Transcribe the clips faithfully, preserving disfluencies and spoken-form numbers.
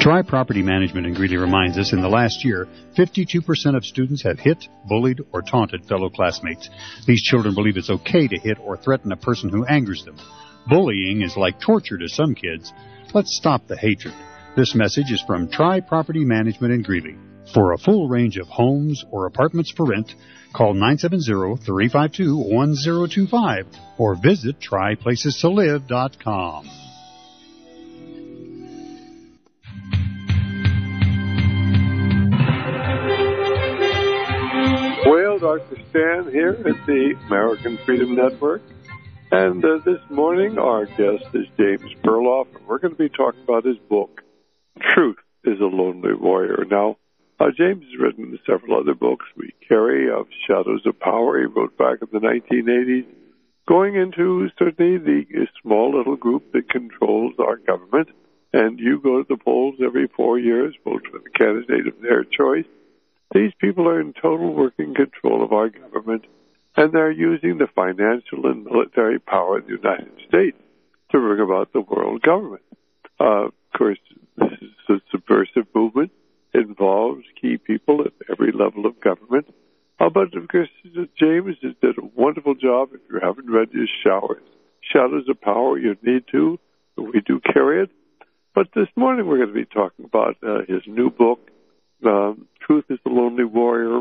Tri Property Management in Greeley reminds us in the last year, fifty-two percent of students have hit, bullied, or taunted fellow classmates. These children believe it's okay to hit or threaten a person who angers them. Bullying is like torture to some kids. Let's stop the hatred. This message is from Tri Property Management in Greeley. For a full range of homes or apartments for rent, call nine seven zero, three five two, one zero two five or visit tri places to live dot com. Well, Doctor Stan here at the American Freedom Network. And uh, this morning, our guest is James Perloff, and we're going to be talking about his book, Truth is a Lonely Warrior. Now, uh, James has written several other books. We Carry of Shadows of Power, he wrote back in the nineteen eighties, going into certainly the small little group that controls our government. And you go to the polls every four years, vote for the candidate of their choice. These people are in total working control of our government, and they're using the financial and military power of the United States to bring about the world government. Uh, of course, this is a subversive movement. It involves key people at every level of government. Uh, but, of course, James has did a wonderful job. If you haven't read his Showers, Shadows of Power, you need to. We do carry it. But this morning we're going to be talking about uh, his new book, um, Truth is the Lonely Warrior,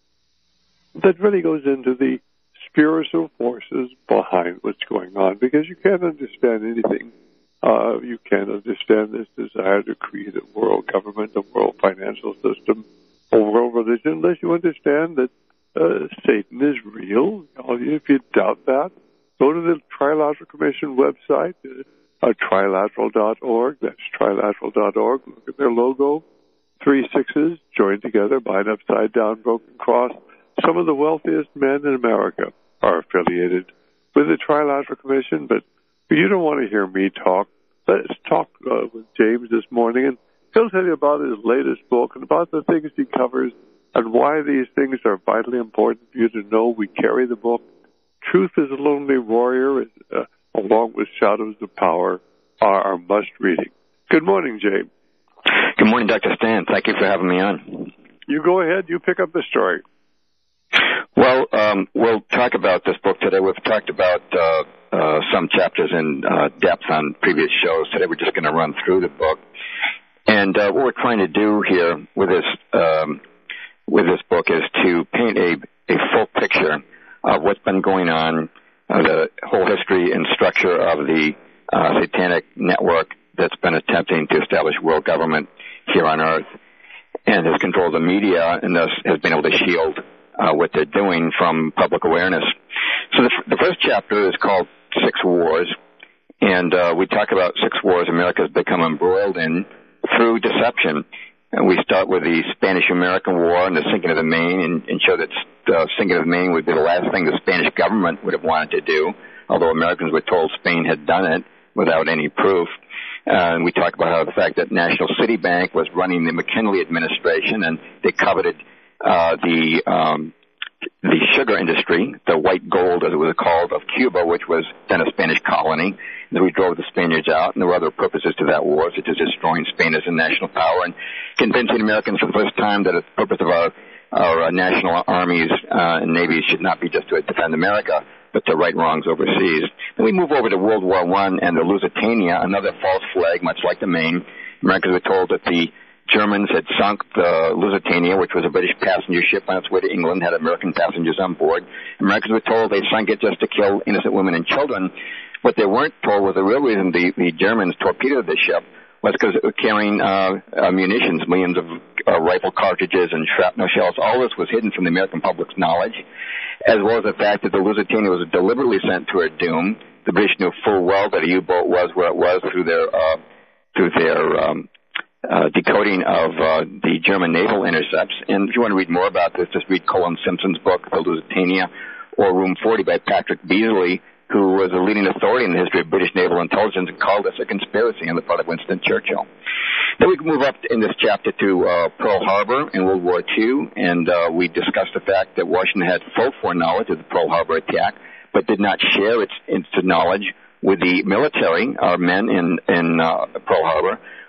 that really goes into the spiritual forces behind what's going on, because you can't understand anything. Uh, you can't understand this desire to create a world government, a world financial system, a world religion, unless you understand that uh, Satan is real. If you doubt that, go to the Trilateral Commission website, uh, trilateral dot org. That's trilateral dot org. Look at their logo. Three sixes joined together by an upside-down broken cross. Some of the wealthiest men in America are affiliated with the Trilateral Commission, but you don't want to hear me talk. Let's talk uh, with James this morning, and he'll tell you about his latest book and about the things he covers and why these things are vitally important for you to know. We carry the book. Truth is a Lonely Warrior, uh, along with Shadows of Power, are our must-reading. Good morning, James. Good morning, Doctor Stan. Thank you for having me on. You go ahead. You pick up the story. Well, um, we'll talk about this book today. We've talked about uh, uh, some chapters in uh, depth on previous shows. Today we're just going to run through the book. And uh, what we're trying to do here with this um, with this book is to paint a, a full picture of what's been going on, uh, the whole history and structure of the uh, satanic network that's been attempting to establish world government here on Earth, and has controlled the media and thus has been able to shield uh, what they're doing from public awareness. So the, the first chapter is called Six Wars, and uh, we talk about six wars America's become embroiled in through deception. And we start with the Spanish-American War and the sinking of the Maine, and, and show that uh, sinking of the Maine would be the last thing the Spanish government would have wanted to do, although Americans were told Spain had done it without any proof. Uh, and we talk about how the fact that National City Bank was running the McKinley administration, and they coveted uh, the um, the sugar industry, the white gold, as it was called, of Cuba, which was then a Spanish colony. And we drove the Spaniards out, and there were other purposes to that war, such as destroying Spain as a national power and convincing Americans for the first time that the purpose of our, our uh, national armies uh, and navies should not be just to defend America, but to right wrongs overseas. Then we move over to World War One and the Lusitania, another false flag, much like the Maine. Americans were told that the Germans had sunk the Lusitania, which was a British passenger ship on its way to England, had American passengers on board. Americans were told they sunk it just to kill innocent women and children. What they weren't told was the real reason the, the Germans torpedoed the ship was because it was carrying uh, uh, munitions, millions of uh, rifle cartridges and shrapnel shells. All this was hidden from the American public's knowledge, as well as the fact that the Lusitania was deliberately sent to her doom. The British knew full well that a U-boat was where it was through their uh, through their um, uh, decoding of uh, the German naval intercepts. And if you want to read more about this, just read Colin Simpson's book, The Lusitania, or Room forty by Patrick Beasley, who was a leading authority in the history of British naval intelligence and called this a conspiracy on the part of Winston Churchill. Then we can move up in this chapter to uh, Pearl Harbor in World War Two, and uh, we discussed the fact that Washington had full foreknowledge of the Pearl Harbor attack, but did not share its, its knowledge with the military, our men in, in uh, Pearl Harbor,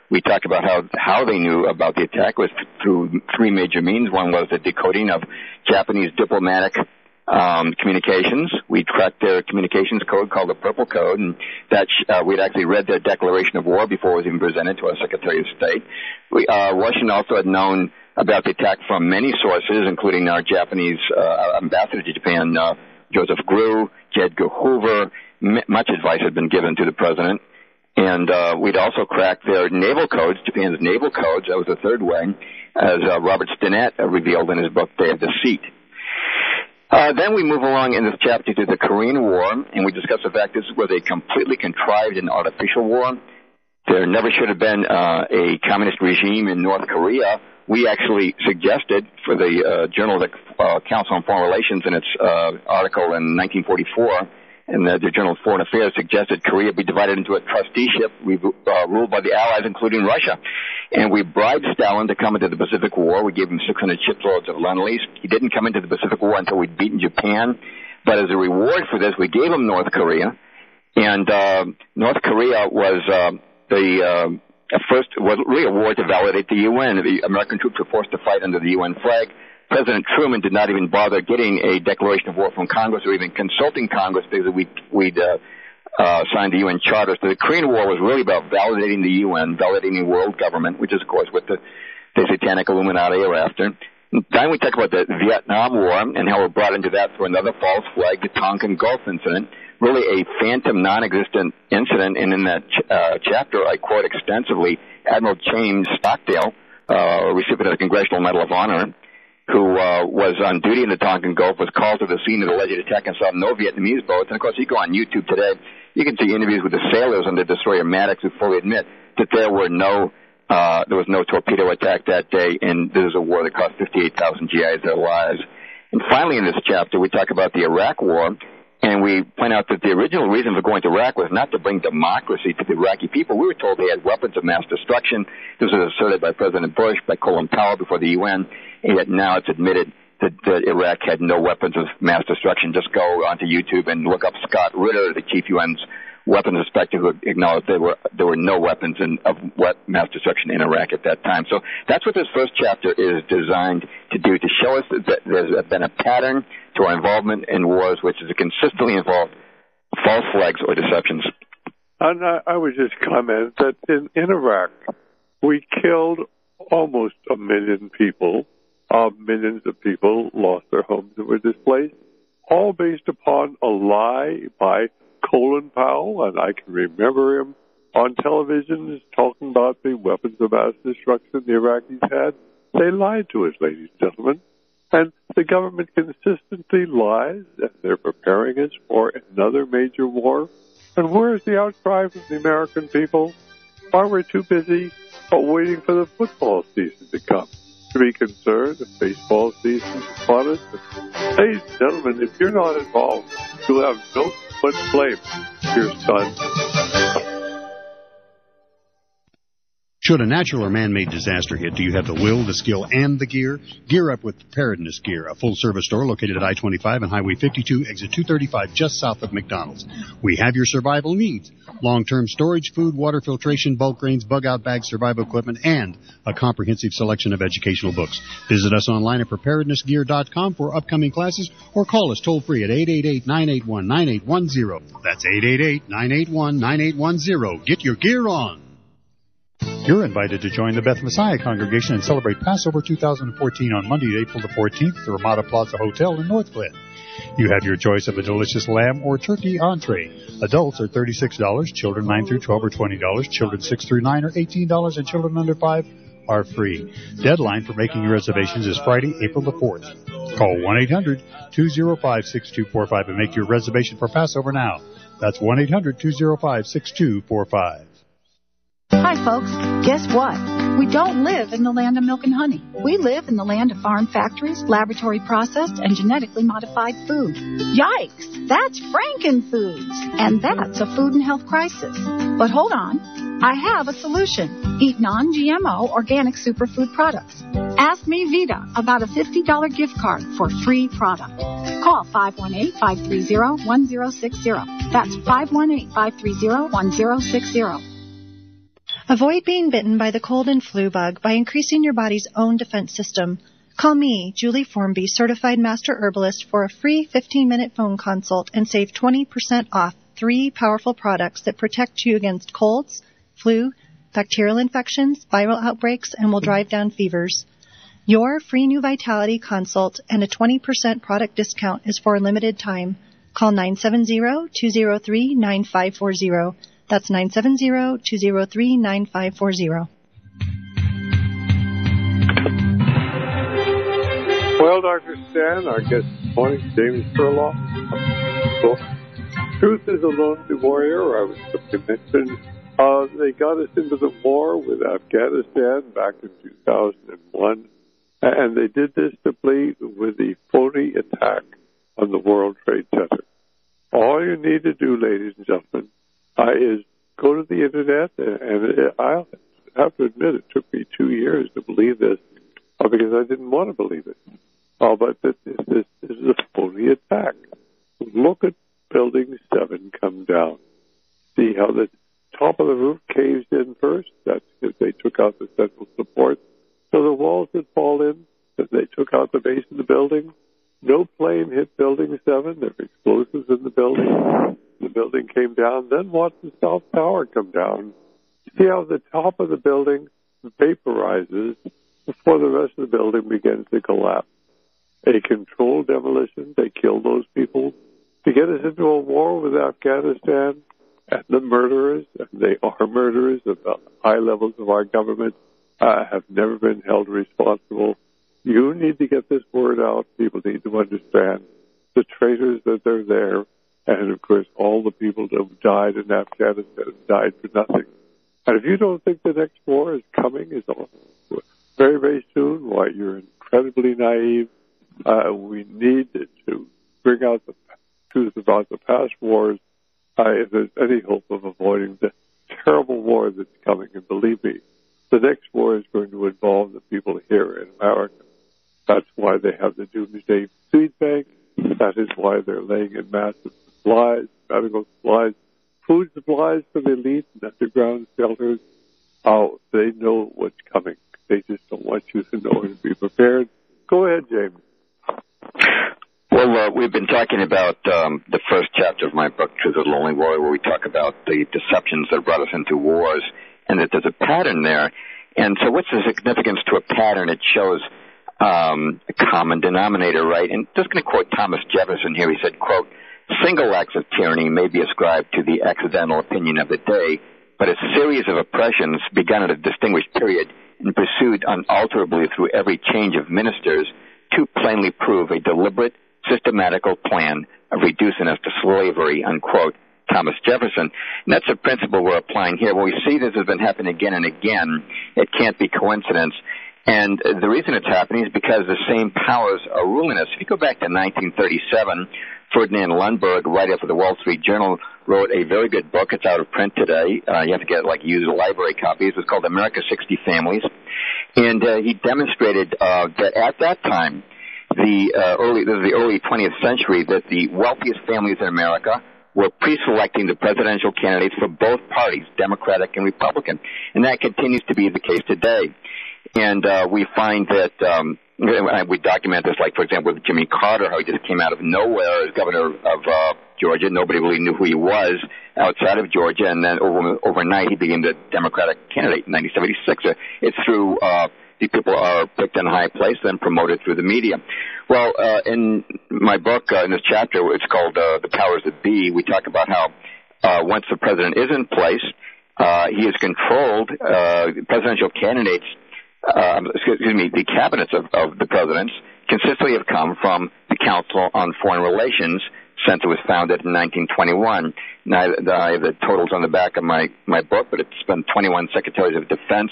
We talked about how how they knew about the attack was through three major means. One was the decoding of Japanese diplomatic um, communications. We tracked their communications code called the Purple Code, and that uh, we'd actually read their declaration of war before it was even presented to our Secretary of State. We, uh, Washington also had known about the attack from many sources, including our Japanese uh, ambassador to Japan, uh, Joseph Grew, J. Edgar Hoover. M- much advice had been given to the president. And uh, we'd also cracked their naval codes, Japan's naval codes. That was the third way, as uh, Robert Stinnett uh, revealed in his book, Day of Deceit. Uh, then we move along in this chapter to the Korean War, and we discuss the fact this was a completely contrived and artificial war. There never should have been uh, a communist regime in North Korea. We actually suggested for the uh, Journal of the uh, Council on Foreign Relations in its uh, article in nineteen forty-four, and the, the Journal of Foreign Affairs suggested Korea be divided into a trusteeship we, uh, ruled by the Allies, including Russia. And we bribed Stalin to come into the Pacific War. We gave him six hundred shiploads of Lend-Lease. He didn't come into the Pacific War until we'd beaten Japan. But as a reward for this, we gave him North Korea. And uh, North Korea was uh, the uh, first, was really a war to validate the U N. The American troops were forced to fight under the U N flag. President Truman did not even bother getting a declaration of war from Congress or even consulting Congress because we, we'd uh, uh, signed the U N Charter. So the Korean War was really about validating the U N, validating the world government, which is, of course, what the, the Satanic Illuminati are after. And then we talk about the Vietnam War and how we're brought into that through another false flag, the Tonkin Gulf incident, really a phantom, non-existent incident. And in that ch- uh, chapter, I quote extensively Admiral James Stockdale, uh, recipient of the Congressional Medal of Honor, who uh, was on duty in the Tonkin Gulf, was called to the scene of the alleged attack and saw no Vietnamese boats. And, of course, you go on YouTube today, you can see interviews with the sailors on the destroyer Maddox who fully admit that there were no, uh, there was no torpedo attack that day, and this is a war that cost fifty-eight thousand G Is their lives. And finally in this chapter, we talk about the Iraq War, and we point out that the original reason for going to Iraq was not to bring democracy to the Iraqi people. We were told they had weapons of mass destruction. This was asserted by President Bush, by Colin Powell before the U N, and yet now it's admitted that, that Iraq had no weapons of mass destruction. Just go onto YouTube and look up Scott Ritter, the chief U N's weapons inspector, who acknowledged there were there were no weapons in, of mass destruction in Iraq at that time. So that's what this first chapter is designed to do, to show us that there's been a pattern to our involvement in wars which is consistently involved false flags or deceptions. And I, I would just comment that in, in Iraq, we killed almost a million people. Uh, millions of people lost their homes and were displaced, all based upon a lie by Colin Powell, and I can remember him on television talking about the weapons of mass destruction the Iraqis had. They lied to us, ladies and gentlemen. And the government consistently lies, and they're preparing us for another major war. And where's the outcry from the American people? Why we're too busy waiting for the football season to come to be concerned. The baseball season is upon us. And, ladies and gentlemen, if you're not involved, you'll have no one to blame. Your son. Should a natural or man-made disaster hit, do you have the will, the skill, and the gear? Gear up with Preparedness Gear, a full-service store located at I twenty-five and Highway fifty-two, exit two thirty-five, just south of McDonald's. We have your survival needs: long-term storage, food, water filtration, bulk grains, bug-out bags, survival equipment, and a comprehensive selection of educational books. Visit us online at preparedness gear dot com for upcoming classes, or call us toll-free at eight eight eight, nine eight one, nine eight one zero. That's eight eight eight, nine eight one, nine eight one zero. Get your gear on. You're invited to join the Beth Messiah congregation and celebrate Passover two thousand fourteen on Monday, April the fourteenth at the Ramada Plaza Hotel in North Glen. You have your choice of a delicious lamb or turkey entree. Adults are thirty-six dollars, children nine through twelve are twenty dollars, children six through nine are eighteen dollars, and children under five are free. Deadline for making your reservations is Friday, April the fourth. Call one eight hundred, two oh five, six two four five and make your reservation for Passover now. That's one eight hundred, two oh five, six two four five. Hi, folks. Guess what? We don't live in the land of milk and honey. We live in the land of farm factories, laboratory processed, and genetically modified food. Yikes! That's Frankenfoods! And that's a food and health crisis. But hold on. I have a solution. Eat non-G M O organic superfood products. Ask me, Vita, about a fifty dollars gift card for free product. Call five one eight, five three zero, one zero six zero. That's five one eight, five three zero, one zero six zero. Avoid being bitten by the cold and flu bug by increasing your body's own defense system. Call me, Julie Formby, certified master herbalist, for a free fifteen-minute phone consult and save twenty percent off three powerful products that protect you against colds, flu, bacterial infections, viral outbreaks, and will drive down fevers. Your free new Vitality consult and a twenty percent product discount is for a limited time. Call nine seven zero, two zero three, nine five four zero. That's nine seven zero, two zero three, nine five four zero. Well, Doctor Stan, our guest this morning, James Perloff. Book, Truth is a Lonely Warrior. I was going to mention uh, they got us into the war with Afghanistan back in two thousand one, and they did this to plead with the phony attack on the World Trade Center. All you need to do, ladies and gentlemen, uh, is go to the Internet, and, and it, I have to admit it took me two years to believe this uh, because I didn't want to believe it. Oh, but this, this, this is a phony attack. Look at Building seven come down. See how the top of the roof caved in first? That's because they took out the central support. So the walls would fall in, that they took out the base of the building. No plane hit Building seven. There were explosives in the building. The building came down. Then watch the South Tower come down. See how the top of the building vaporizes before the rest of the building begins to collapse. A controlled demolition. They killed those people to get us into a war with Afghanistan and the murderers, and they are murderers at the high levels of our government, uh, have never been held responsible. You need to get this word out. People need to understand the traitors that they're there, and of course all the people that have died in Afghanistan have died for nothing. And if you don't think the next war is coming, is very, very soon, why, you're incredibly naive. Uh, we need to bring out the truth about the past wars uh, if there's any hope of avoiding the terrible war that's coming. And believe me, the next war is going to involve the people here in America. That's why they have the Doomsday Seed Bank. That is why they're laying in massive supplies, medical supplies, food supplies for the elite and underground shelters. Oh, they know what's coming. They just don't want you to know and be prepared. Go ahead, James. Well, uh, we've been talking about um, the first chapter of my book, Truth of the Lonely Warrior, where we talk about the deceptions that brought us into wars, and that there's a pattern there. And so what's the significance to a pattern? It shows um, a common denominator, right? And just going to quote Thomas Jefferson here. He said, quote, "Single acts of tyranny may be ascribed to the accidental opinion of the day, but a series of oppressions begun at a distinguished period and pursued unalterably through every change of ministers too plainly prove a deliberate, systematical plan of reducing us to slavery," unquote. Thomas Jefferson. And that's a principle we're applying here. When we see this has been happening again and again, it can't be coincidence. And the reason it's happening is because the same powers are ruling us. If you go back to nineteen thirty-seven, Ferdinand Lundberg, writer for the Wall Street Journal, wrote a very good book. It's out of print today. Uh, you have to get, like, used library copies. It's called America sixty Families. And uh, he demonstrated uh, that at that time, the uh, early, this is the early twentieth century, that the wealthiest families in America were pre-selecting the presidential candidates for both parties, Democratic and Republican. And that continues to be the case today. And uh, we find that um, we document this, like, for example, with Jimmy Carter, how he just came out of nowhere as governor of uh, Georgia. Nobody really knew who he was outside of Georgia. And then over, overnight, he became the Democratic candidate in nineteen seventy-six. It's through uh, these people are picked in a high place, then promoted through the media. Well, uh, in my book, uh, in this chapter, it's called uh, The Powers That Be, we talk about how uh, once the president is in place, uh, he is controlled. Uh, presidential candidates Uh, excuse me, the cabinets of, of the presidents consistently have come from the Council on Foreign Relations since it was founded in nineteen twenty-one. Now, I have the totals on the back of my, my book, but it's been twenty-one secretaries of defense.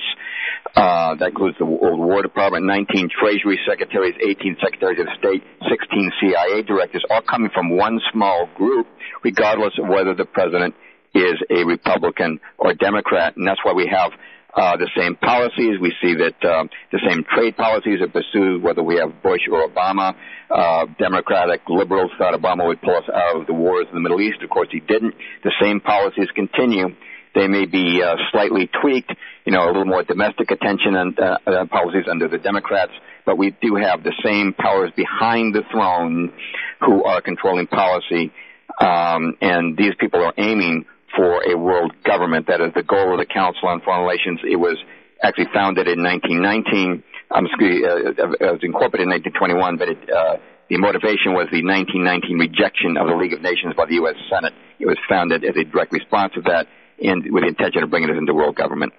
Uh, that includes the old War Department, nineteen Treasury secretaries, eighteen secretaries of state, sixteen C I A directors, all coming from one small group, regardless of whether the president is a Republican or Democrat. And that's why we have Uh, the same policies. We see that um, the same trade policies are pursued, whether we have Bush or Obama. Uh, Democratic liberals thought Obama would pull us out of the wars in the Middle East. Of course, he didn't. The same policies continue. They may be uh, slightly tweaked, you know, a little more domestic attention and uh, uh, policies under the Democrats, but we do have the same powers behind the throne who are controlling policy, um, and these people are aiming for a world government. That is the goal of the Council on Foreign Relations. It was actually founded in nineteen nineteen. Um, excuse me, uh, it was incorporated in nineteen twenty-one, but it, uh, the motivation was the nineteen nineteen rejection of the League of Nations by the U S Senate. It was founded as a direct response to that, and with the intention of bringing it into world government.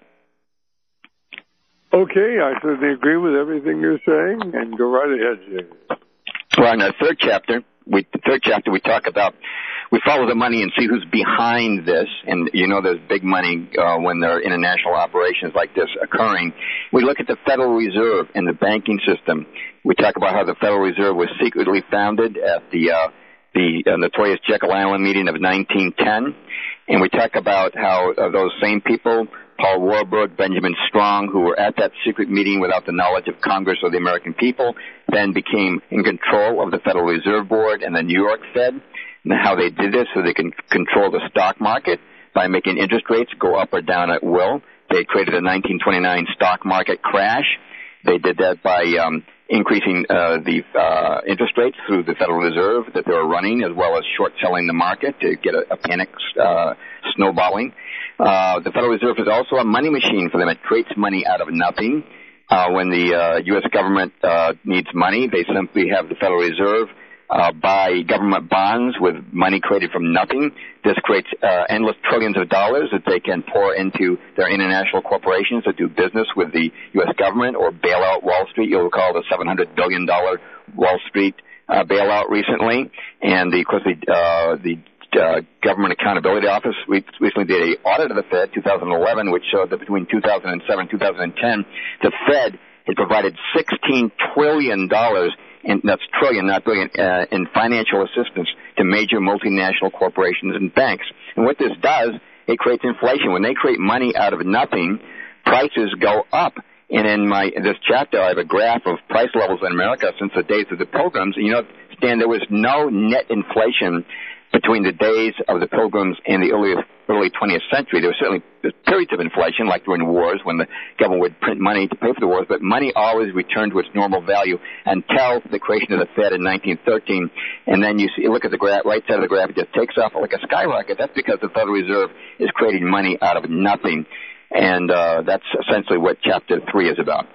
Okay, I certainly agree with everything you're saying, and go right ahead, James. Well, in our third chapter, we, the third chapter, we talk about, we follow the money and see who's behind this, and you know there's big money uh, when there are international operations like this occurring. We look at the Federal Reserve and the banking system. We talk about how the Federal Reserve was secretly founded at the uh, the uh, notorious Jekyll Island meeting of nineteen ten, and we talk about how uh, those same people, Paul Warburg, Benjamin Strong, who were at that secret meeting without the knowledge of Congress or the American people, then became in control of the Federal Reserve Board and the New York Fed, and how they did this so they can control the stock market by making interest rates go up or down at will. They created a nineteen twenty-nine stock market crash. They did that by um, increasing uh, the uh, interest rates through the Federal Reserve that they were running, as well as short-selling the market to get a, a panic uh, snowballing. Uh, the Federal Reserve is also a money machine for them. It creates money out of nothing. Uh, when the uh, U S government uh, needs money, they simply have the Federal Reserve uh, buy government bonds with money created from nothing. This creates uh, endless trillions of dollars that they can pour into their international corporations that do business with the U S government or bail out Wall Street. You'll recall the seven hundred billion dollars Wall Street uh, bailout recently. And, the, of course, the, uh, the Uh, Government Accountability Office recently did an audit of the Fed, two thousand eleven, which showed that between two thousand seven and two thousand ten, the Fed had provided sixteen trillion dollars, and that's trillion, not billion, uh, in financial assistance to major multinational corporations and banks. And what this does, it creates inflation. When they create money out of nothing, prices go up. And in my in this chapter, I have a graph of price levels in America since the days of the Pilgrims. And you know, Stan, there was no net inflation between the days of the Pilgrims and the early, early twentieth century. There were certainly periods of inflation, like during wars, when the government would print money to pay for the wars, but money always returned to its normal value until the creation of the Fed in nineteen thirteen. And then you see, you look at the graph, right side of the graph, it just takes off like a skyrocket. That's because the Federal Reserve is creating money out of nothing. And uh, that's essentially what Chapter three is about.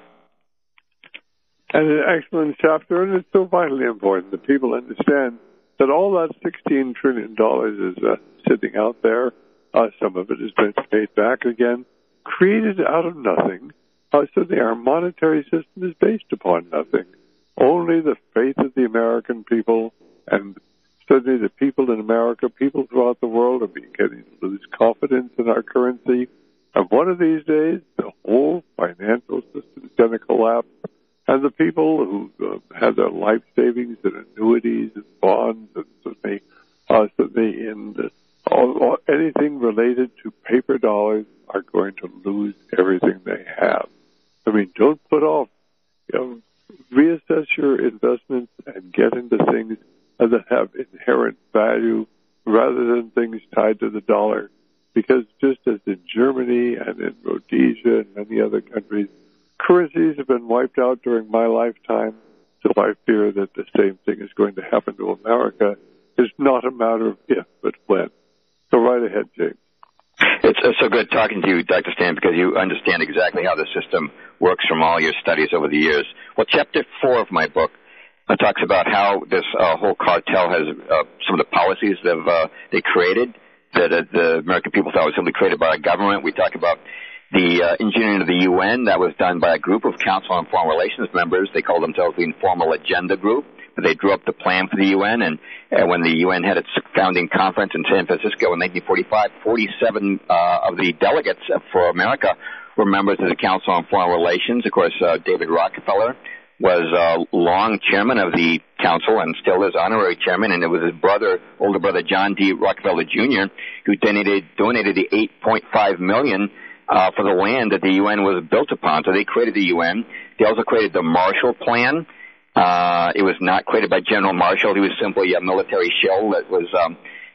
And an excellent chapter, and it's so vitally important that people understand that all that sixteen trillion dollars is uh, sitting out there. Uh, some of it has been paid back again, created out of nothing. Uh, certainly our monetary system is based upon nothing. Only the faith of the American people, and certainly the people in America, people throughout the world, are beginning to lose confidence in our currency. And one of these days, the whole financial system is going to collapse. And the people who uh, have their life savings and annuities and bonds and certainly, uh, certainly in the, all, all, anything related to paper dollars are going to lose everything they have. I mean, don't put off, you know, reassess your investments and get into things that have inherent value rather than things tied to the dollar. Because just as in Germany and in Rhodesia and many other countries, currencies have been wiped out during my lifetime, so I fear that the same thing is going to happen to America. It's not a matter of if, but when. So right ahead, James. It's, it's so good talking to you, Doctor Stan, because you understand exactly how the system works from all your studies over the years. Well, Chapter four of my book uh, talks about how this uh, whole cartel has uh, some of the policies that uh, they created that uh, the American people thought was simply created by our government. We talk about the uh, engineering of the U N. That was done by a group of Council on Foreign Relations members. They called themselves the Informal Agenda Group. But they drew up the plan for the U N, and uh, when the U N had its founding conference in San Francisco in nineteen forty-five, forty-seven uh, of the delegates for America were members of the Council on Foreign Relations. Of course, uh, David Rockefeller was uh, long chairman of the council and still is honorary chairman, and it was his brother, older brother John D. Rockefeller Junior, who donated, donated the eight point five million dollars Uh, for the land that the U N was built upon. So they created the U N. They also created the Marshall Plan. Uh, it was not created by General Marshall. He was simply a military shill that was um,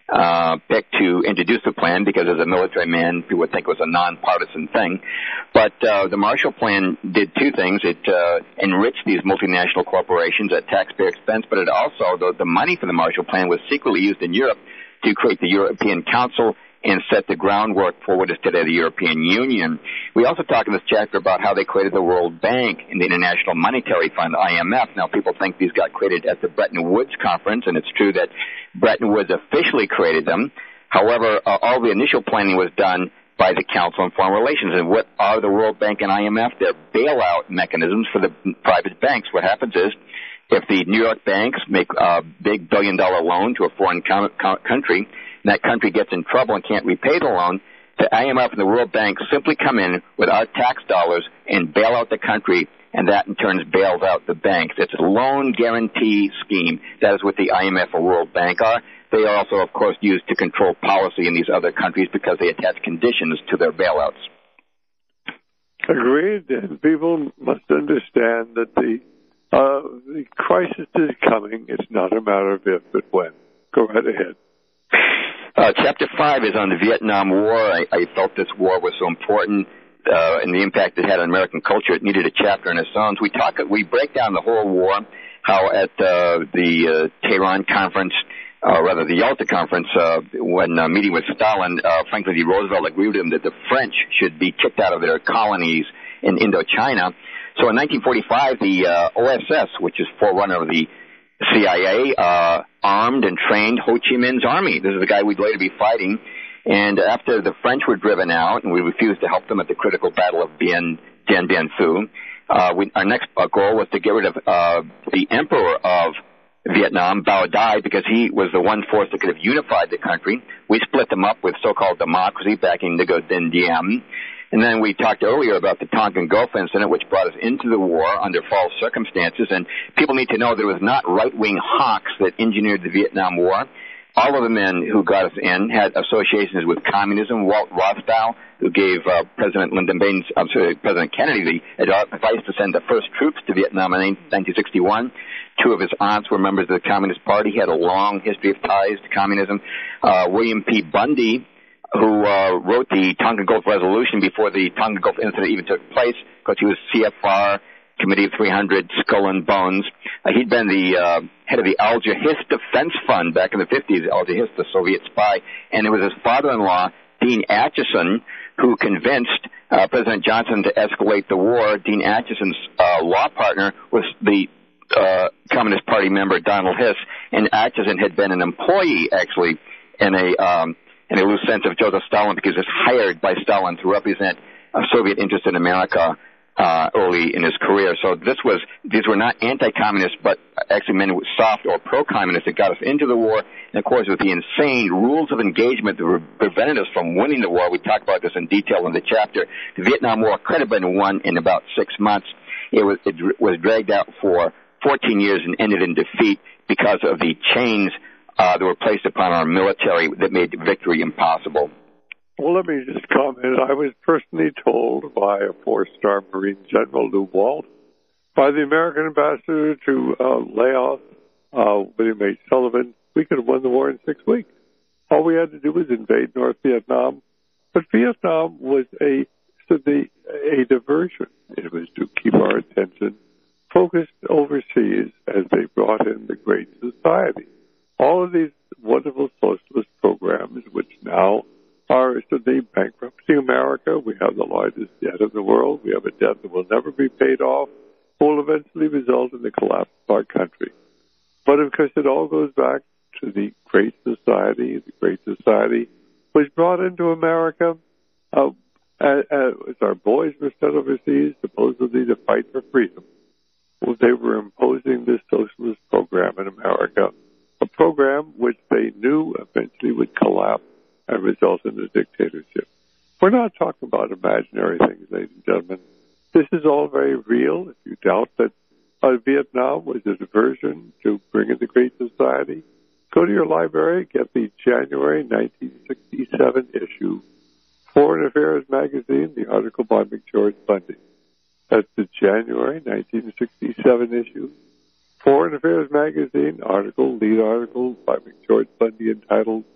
uh, picked to introduce the plan because as a military man, people would think it was a nonpartisan thing. But uh, the Marshall Plan did two things. It uh, enriched these multinational corporations at taxpayer expense, but it also, the, the money for the Marshall Plan was secretly used in Europe to create the European Council and set the groundwork for what is today the European Union. We also talk in this chapter about how they created the World Bank and the International Monetary Fund, I M F. Now, people think these got created at the Bretton Woods Conference, and it's true that Bretton Woods officially created them. However, uh, all the initial planning was done by the Council on Foreign Relations. And what are the World Bank and I M F? They're bailout mechanisms for the private banks. What happens is, if the New York banks make a big billion-dollar loan to a foreign co- co- country, and that country gets in trouble and can't repay the loan, the I M F and the World Bank simply come in with our tax dollars and bail out the country, and that in turn bails out the banks. It's a loan guarantee scheme. That is what the I M F or World Bank are. They are also, of course, used to control policy in these other countries because they attach conditions to their bailouts. Agreed, and people must understand that the uh, the crisis is coming. It's not a matter of if, but when. Go right ahead. Uh, chapter five is on the Vietnam War. I, I felt this war was so important uh, and the impact it had on American culture. It needed a chapter in its own. We talk, we break down the whole war. How at uh, the uh, Tehran conference, or uh, rather the Yalta conference, uh, when uh, meeting with Stalin, uh, Franklin D. Roosevelt agreed with him that the French should be kicked out of their colonies in Indochina. So in nineteen forty-five, the uh, O S S, which is forerunner of the C I A, uh, armed and trained Ho Chi Minh's army. This is the guy we'd later be fighting. And after the French were driven out, and we refused to help them at the critical battle of Bien, Dien Bien Phu, uh, we, our next uh, goal was to get rid of uh, the emperor of Vietnam, Bao Dai, because he was the one force that could have unified the country. We split them up with so-called democracy backing Ngo Dinh Diem. And then we talked earlier about the Tonkin Gulf incident, which brought us into the war under false circumstances. And people need to know that it was not right-wing hawks that engineered the Vietnam War. All of the men who got us in had associations with communism. Walt Rothschild, who gave uh, President Lyndon Baines, I'm sorry, President Kennedy the advice to send the first troops to Vietnam in nineteen sixty-one. Two of his aunts were members of the Communist Party. He had a long history of ties to communism. Uh, William P. Bundy, who uh, wrote the Tonkin Gulf Resolution before the Tonkin Gulf incident even took place, because he was C F R, Committee of three hundred, Skull and Bones. Uh, he'd been the uh, head of the Al-Jahist Defense Fund back in the fifties, Al-Jahist, the Soviet spy, and it was his father-in-law, Dean Acheson, who convinced uh, President Johnson to escalate the war. Dean Acheson's uh, law partner was the uh, Communist Party member Donald Hiss, and Acheson had been an employee, actually, in a... Um, in a loose sense of Joseph Stalin, because he was hired by Stalin to represent a Soviet interest in America uh, early in his career. So this was, these were not anti-communist, but actually men with soft or pro-communist that got us into the war. And of course, with the insane rules of engagement that prevented us from winning the war, we talk about this in detail in the chapter. The Vietnam War could have been won in about six months. It was, it was dragged out for fourteen years and ended in defeat because of the chains Uh, that were placed upon our military that made victory impossible. Well, let me just comment. I was personally told by a four-star Marine General DeWalt, by the American ambassador to uh, Laos, uh, William H. Sullivan, we could have won the war in six weeks. All we had to do was invade North Vietnam. But Vietnam was a, so the, a diversion. It was to keep our attention focused overseas as they brought in the Great Society. All of these wonderful socialist programs, which now are suddenly bankrupting America. We have the largest debt in the world. We have a debt that will never be paid off, will eventually result in the collapse of our country. But of course, it all goes back to the Great Society. The Great Society was brought into America uh, as, as our boys were sent overseas, supposedly to fight for freedom. Well, they were imposing this socialist program in America, a program which they knew eventually would collapse and result in a dictatorship. We're not talking about imaginary things, ladies and gentlemen. This is all very real. If you doubt that uh, Vietnam was a diversion to bring in the Great Society, go to your library, get the January nineteen sixty-seven issue, Foreign Affairs magazine, the article by McGeorge Bundy. That's the January nineteen sixty-seven issue, Foreign Affairs magazine, article, lead article by McGeorge Bundy entitled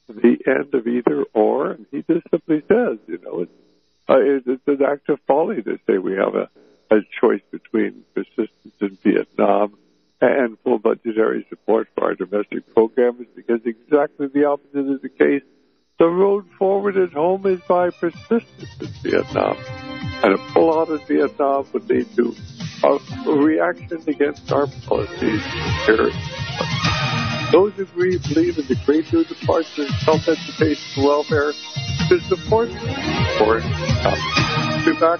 the end of either or, and he just simply says, you know, it's, uh, it's an act of folly to say we have a, a choice between persistence in Vietnam and full budgetary support for our domestic programs, because exactly the opposite is the case. The road forward at home is by persistence in Vietnam. And a pull-out of Vietnam would lead to a reaction against our policies here. Those who agree, believe in the great new department of self-education and welfare to support support. Be back.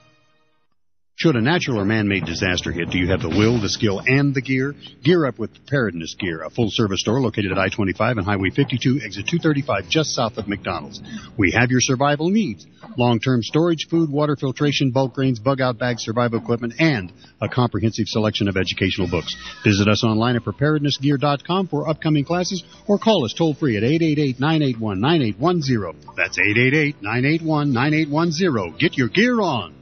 Should a natural or man-made disaster hit, do you have the will, the skill, and the gear? Gear up with Preparedness Gear, a full-service store located at I twenty-five and Highway fifty-two, exit two thirty-five, just south of McDonald's. We have your survival needs: long-term storage, food, water filtration, bulk grains, bug-out bags, survival equipment, and a comprehensive selection of educational books. Visit us online at preparedness gear dot com for upcoming classes, or call us toll-free at eight eight eight, nine eight one, nine eight one zero. That's eight eight eight, nine eight one, nine eight one zero. Get your gear on.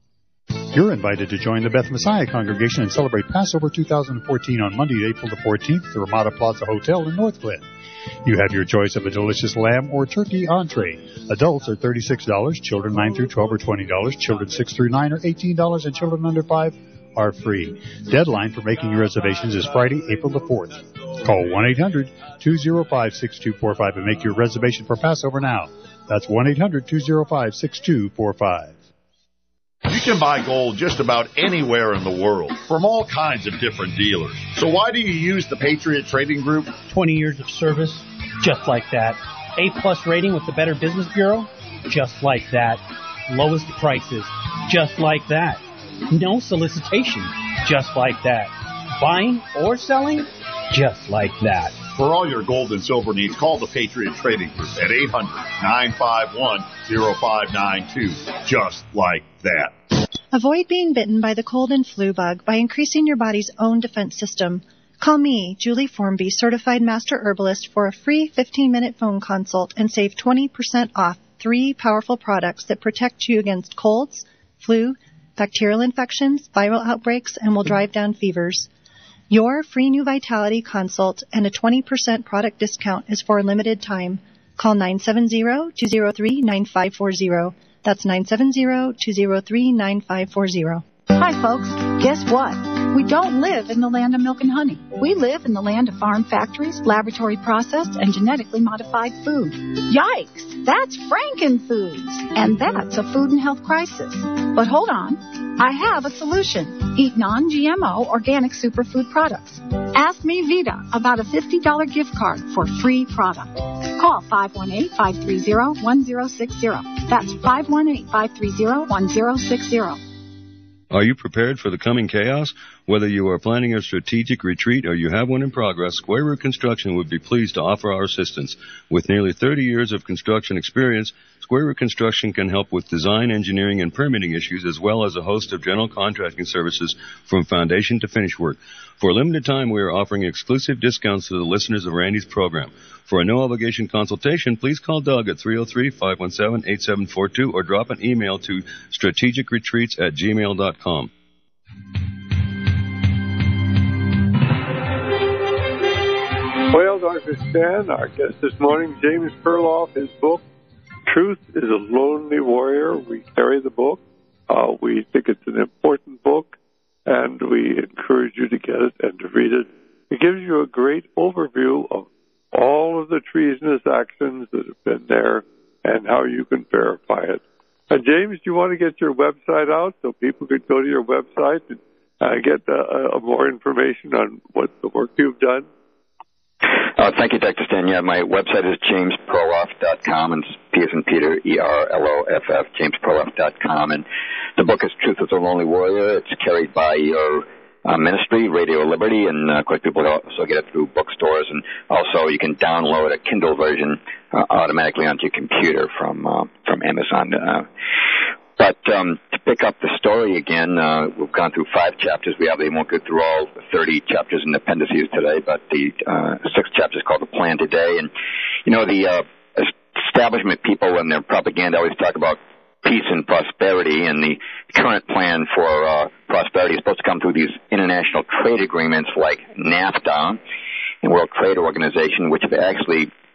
You're invited to join the Beth Messiah congregation and celebrate Passover two thousand fourteen on Monday, April the fourteenth at the Ramada Plaza Hotel in North Glen. You have your choice of a delicious lamb or turkey entree. Adults are thirty-six dollars, children nine through twelve are twenty dollars, children six through nine are eighteen dollars, and children under five are free. Deadline for making your reservations is Friday, April the fourth. Call one eight hundred, two oh five, six two four five and make your reservation for Passover now. That's one eight hundred, two oh five, six two four five. You can buy gold just about anywhere in the world from all kinds of different dealers. So why do you use the Patriot Trading Group? twenty years of service, just like that. A-plus rating with the Better Business Bureau, just like that. Lowest prices, just like that. No solicitation, just like that. Buying or selling, just like that. For all your gold and silver needs, call the Patriot Trading Group at eight hundred, nine five one, oh five nine two. Just like that. Avoid being bitten by the cold and flu bug by increasing your body's own defense system. Call me, Julie Formby, certified master herbalist, for a free fifteen-minute phone consult and save twenty percent off three powerful products that protect you against colds, flu, bacterial infections, viral outbreaks, and will drive down fevers. Your free new Vitality consult and a twenty percent product discount is for a limited time. Call nine seven zero, two zero three, nine five four zero. That's nine seven zero, two zero three, nine five four zero. Hi, folks. Guess what? We don't live in the land of milk and honey. We live in the land of farm factories, laboratory processed, and genetically modified food. Yikes! That's Frankenfoods! And that's a food and health crisis. But hold on. I have a solution. Eat non-G M O organic superfood products. Ask me, Vita, about a fifty dollars gift card for free product. Call five one eight, five three zero, one zero six zero. That's five one eight, five three zero, one zero six zero. Are you prepared for the coming chaos? Whether you are planning a strategic retreat or you have one in progress, Square Root Construction would be pleased to offer our assistance. With nearly thirty years of construction experience, Square Root Construction can help with design, engineering, and permitting issues, as well as a host of general contracting services from foundation to finish work. For a limited time, we are offering exclusive discounts to the listeners of Randy's program. For a no-obligation consultation, please call Doug at three oh three, five one seven, eight seven four two or drop an email to strategic retreats at gmail dot com. Well, Doctor Stan, our guest this morning, James Perloff, his book, Truth is a Lonely Warrior. We carry the book. Uh, we think it's an important book, and we encourage you to get it and to read it. It gives you a great overview of all of the treasonous actions that have been there and how you can verify it. And James, do you want to get your website out so people could go to your website and uh, get uh, uh, more information on what the work you've done? Uh, thank you, Doctor Stan. Yeah, my website is james perloff dot com, and P as in Peter, E R L O F F, james perloff dot com. And the book is Truth is a Lonely Warrior. It's carried by your uh, ministry, Radio Liberty, and uh, of course people also get it through bookstores. And also you can download a Kindle version uh, automatically onto your computer from uh, from Amazon. Uh, But um, to pick up the story again, uh, we've gone through five chapters. We obviously won't go through all the thirty chapters and appendices today, but the uh, sixth chapter is called The Plan Today. And, you know, the uh, establishment people and their propaganda always talk about peace and prosperity, and the current plan for uh, prosperity is supposed to come through these international trade agreements like NAFTA and World Trade Organization, which have actually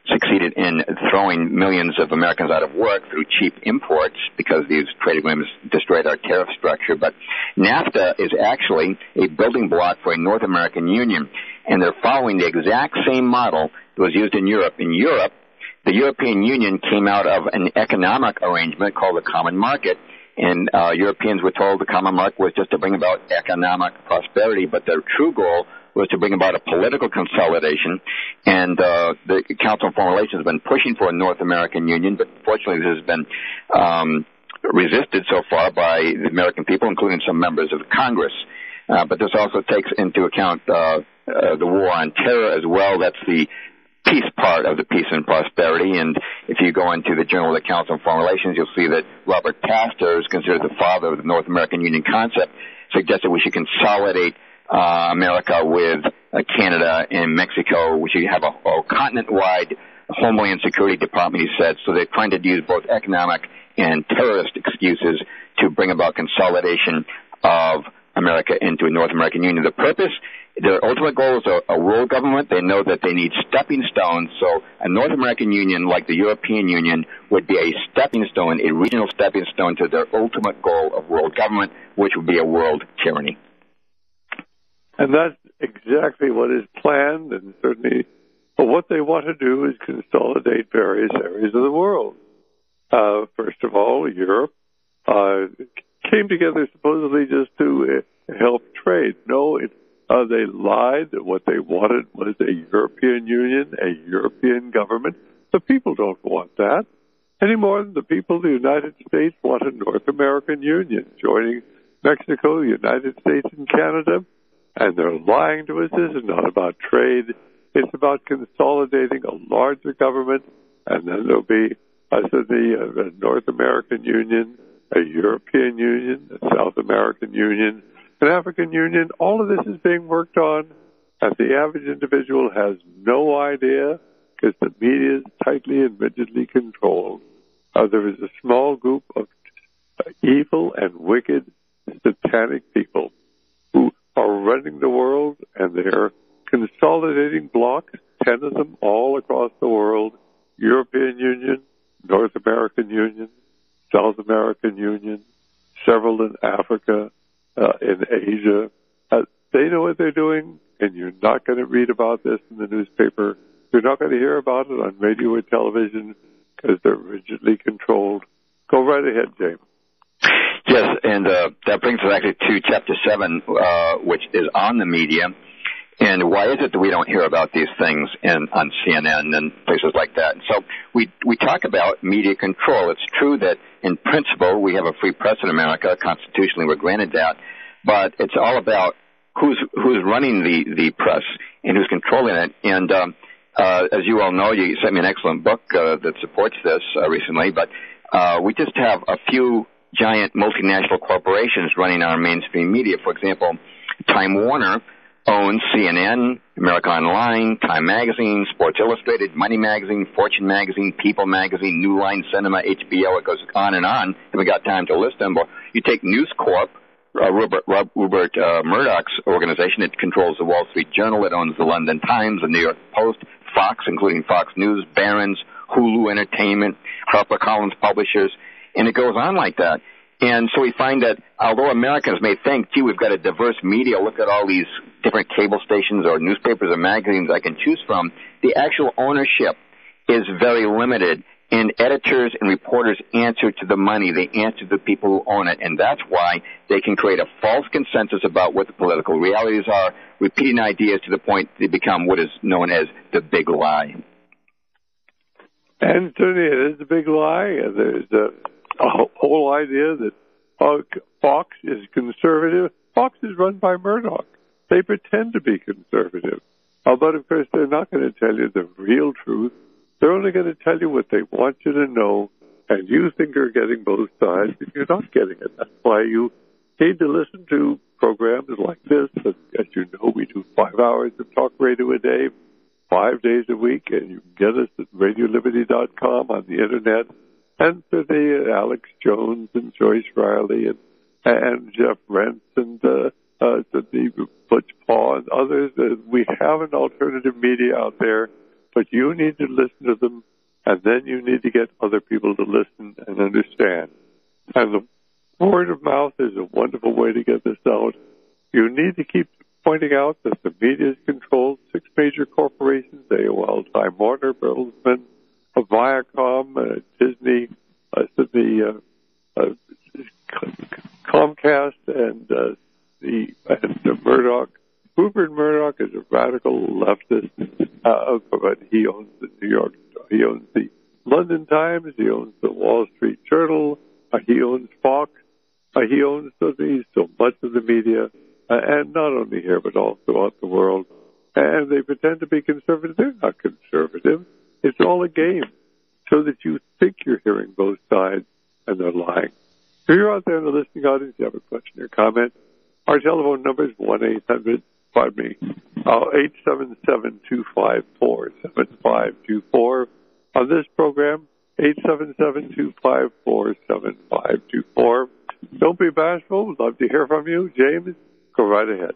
succeeded in throwing millions of Americans out of work through cheap imports because these trade agreements destroyed our tariff structure. But NAFTA is actually a building block for a North American Union, and they're following the exact same model that was used in Europe. In Europe, the European Union came out of an economic arrangement called the Common Market, and uh, Europeans were told the Common Market was just to bring about economic prosperity, but their true goal was to bring about a political consolidation. And uh, the Council on Foreign Relations has been pushing for a North American Union, but fortunately this has been um, resisted so far by the American people, including some members of Congress. Uh, but this also takes into account uh, uh, the war on terror as well. That's the peace part of the peace and prosperity. And if you go into the Journal of the Council on Foreign Relations, you'll see that Robert Pastor is considered the father of the North American Union concept, suggested we should consolidate uh, America with uh, Canada and Mexico. We should have a, a continent-wide Homeland Security Department, he said. So they're trying to use both economic and terrorist excuses to bring about consolidation of America into a North American Union. The purpose, their ultimate goal is a, a world government. They know that they need stepping stones. So a North American Union, like the European Union, would be a stepping stone, a regional stepping stone to their ultimate goal of world government, which would be a world tyranny. And that's exactly what is planned, and certainly well, what they want to do is consolidate various areas of the world. Uh, first of all, Europe uh, came together supposedly just to uh, help trade. No, it, uh, they lied that what they wanted was a European Union, a European government. The people don't want that any more than the people of the United States want a North American Union, joining Mexico, the United States, and Canada. And they're lying to us. This is not about trade. It's about consolidating a larger government, and then there'll be uh, so the, uh, the North American Union, a European Union, a South American Union, an African Union. All of this is being worked on, and the average individual has no idea because the media is tightly and rigidly controlled. Uh, there is a small group of uh, evil and wicked, satanic people who are running the world, and they're consolidating blocks, ten of them all across the world, European Union, North American Union, South American Union, several in Africa, uh, in Asia. Uh, they know what they're doing, and you're not going to read about this in the newspaper. You're not going to hear about it on radio or television because they're rigidly controlled. Go right ahead, James. Yes, and uh, that brings us actually to Chapter seven, uh, which is on the media. And why is it that we don't hear about these things in, on C N N and places like that? So we we talk about media control. It's true that in principle we have a free press in America. Constitutionally we're granted that. But it's all about who's who's running the, the press and who's controlling it. And um, uh, as you all know, you sent me an excellent book uh, that supports this uh, recently. But uh, we just have a few giant multinational corporations running our mainstream media. For example, Time Warner owns C N N, America Online, Time Magazine, Sports Illustrated, Money Magazine, Fortune Magazine, People Magazine, New Line Cinema, H B O. It goes on and on. Haven't got time to list them. But you take News Corp, uh, Rupert, Rupert uh, Murdoch's organization. It controls the Wall Street Journal. It owns the London Times, the New York Post, Fox, including Fox News, Barron's, Hulu Entertainment, HarperCollins Publishers, and it goes on like that. And so we find that although Americans may think, gee, we've got a diverse media, look at all these different cable stations or newspapers or magazines I can choose from, the actual ownership is very limited. And editors and reporters answer to the money. They answer to the people who own it. And that's why they can create a false consensus about what the political realities are, repeating ideas to the point they become what is known as the big lie. And certainly it is a big lie. There's a A whole idea that uh, Fox is conservative. Fox is run by Murdoch. They pretend to be conservative. Uh, but, of course, they're not going to tell you the real truth. They're only going to tell you what they want you to know, and you think you're getting both sides, but you're not getting it. That's why you need to listen to programs like this. As you know, we do five hours of talk radio a day, five days a week, and you can get us at radio liberty dot com on the Internet. And to the uh, Alex Jones and Joyce Riley and, and Jeff Rentz and uh, uh, to the Butch Paul and others. Uh, we have an alternative media out there but you need to listen to them, and then you need to get other people to listen and understand. And the word of mouth is a wonderful way to get this out. You need to keep pointing out that the media is controlled. Six major corporations, A O L, Time Warner, Bertelsmann, Viacom, uh, Disney, uh, Sydney, uh, uh, Comcast, and uh, the and uh, Murdoch. Rupert Murdoch is a radical leftist, uh, but he owns the New York, he owns the London Times, he owns the Wall Street Journal, uh, he owns Fox, uh, he owns so, so much of the media, uh, and not only here but all throughout the world. And they pretend to be conservative. They're not conservative. It's all a game, so that you think you're hearing both sides, and they're lying. So you're out there in the listening audience, you have a question or comment. Our telephone number is one eight hundred, pardon me, uh, eight seven seven, two five four, seven five two four. On this program, eight seven seven, two five four, seven five two four. Don't be bashful. We'd love to hear from you. James, go right ahead.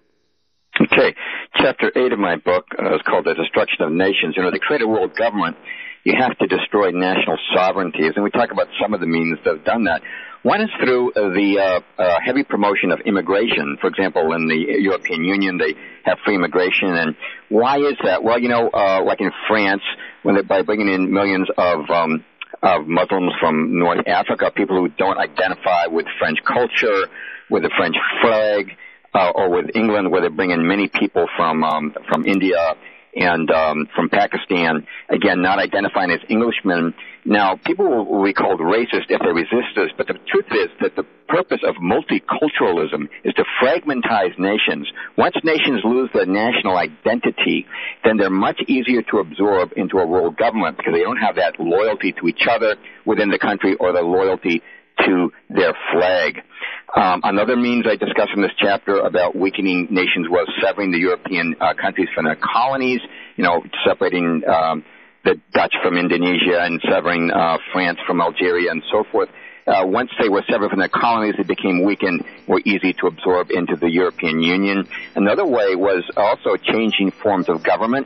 Okay. Chapter eight of my book uh, is called The Destruction of Nations. You know, to create a world government, you have to destroy national sovereignties, and we talk about some of the means that have done that. One is through uh, the uh, uh, heavy promotion of immigration. For example, in the European Union, they have free immigration. And why is that? Well, you know, uh, like in France, when they, by bringing in millions of um, of Muslims from North Africa, people who don't identify with French culture, with the French flag, uh, or with England, where they bring in many people from um, from India and um, from Pakistan, again, not identifying as Englishmen. Now, people will be called racist if they resist this, but the truth is that the purpose of multiculturalism is to fragmentize nations. Once nations lose their national identity, then they're much easier to absorb into a world government because they don't have that loyalty to each other within the country or the loyalty to their flag. Um, another means I discuss in this chapter about weakening nations was severing the European uh, countries from their colonies, you know, separating um, the Dutch from Indonesia and severing uh, France from Algeria and so forth. Uh, once they were severed from their colonies, they became weak and were easy to absorb into the European Union. Another way was also changing forms of government.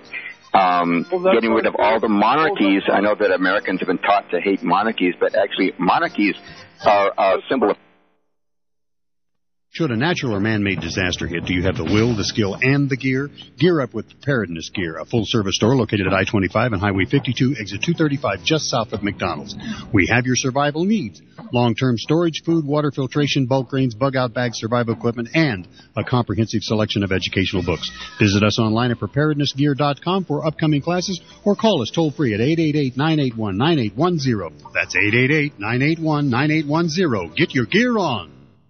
Um, well, getting rid of all the monarchies. I know that Americans have been taught to hate monarchies, but actually monarchies are a symbol of... Should a natural or man-made disaster hit, do you have the will, the skill, and the gear? Gear up with Preparedness Gear, a full-service store located at I twenty-five and Highway fifty-two, exit two thirty-five, just south of McDonald's. We have your survival needs. Long-term storage, food, water filtration, bulk grains, bug-out bags, survival equipment, and a comprehensive selection of educational books. Visit us online at preparedness gear dot com for upcoming classes or call us toll-free at eight eight eight, nine eight one, nine eight one zero. That's eight eight eight, nine eight one, nine eight one zero. Get your gear on.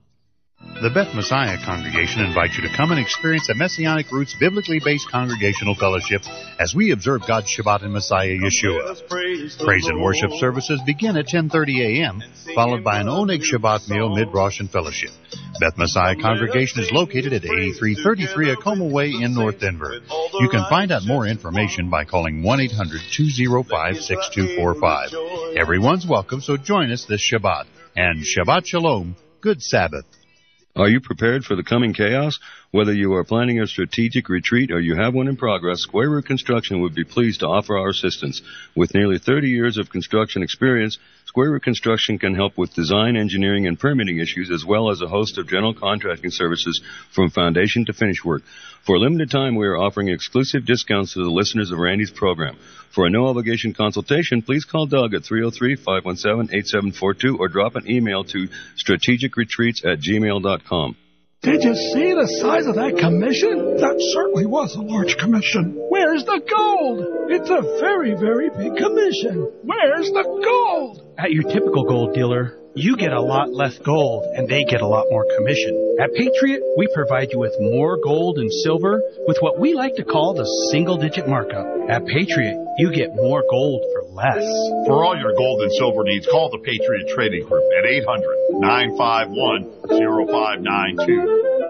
The Beth Messiah Congregation invites you to come and experience a Messianic Roots biblically based congregational fellowship as we observe God's Shabbat and Messiah Yeshua. Praise and worship services begin at ten thirty a.m., followed by an Oneg Shabbat meal, mid-Rosh, and fellowship. Beth Messiah Congregation is located at eighty-three thirty-three Acoma Way in North Denver. You can find out more information by calling one eight hundred, two oh five, six two four five. Everyone's welcome, so join us this Shabbat. And Shabbat Shalom, good Sabbath. Are you prepared for the coming chaos? Whether you are planning a strategic retreat or you have one in progress, Square Root Construction would be pleased to offer our assistance. With nearly thirty years of construction experience, Square Root Construction can help with design, engineering, and permitting issues, as well as a host of general contracting services from foundation to finish work. For a limited time, we are offering exclusive discounts to the listeners of Randy's program. For a no-obligation consultation, please call Doug at three oh three, five one seven, eight seven four two or drop an email to strategic retreats at gmail dot com. Did you see the size of that commission? That certainly was a large commission. Where's the gold? It's a very, very big commission. Where's the gold? At your typical gold dealer, you get a lot less gold, and they get a lot more commission. At Patriot, we provide you with more gold and silver with what we like to call the single-digit markup. At Patriot, you get more gold for less. For all your gold and silver needs, call the Patriot Trading Group at eight hundred, nine five one, oh five nine two.